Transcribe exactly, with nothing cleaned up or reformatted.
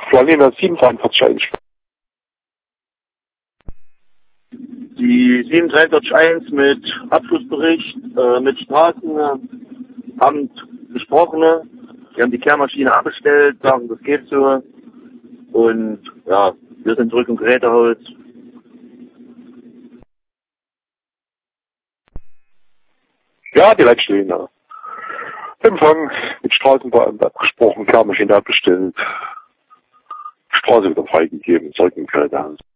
Flanina sieben drei eins. Die sieben drei eins mit Abschlussbericht, äh, mit Straßenamt gesprochen. Die haben die Kehrmaschine abgestellt, sagen, das geht so. Und ja, wir sind zurück im Gerätehaus. Ja, die Leute stehen da. Empfang mit Straßenbahn abgesprochen, Kehrmaschine abgestellt, Straße wieder freigegeben, zurück im Gerätehaus.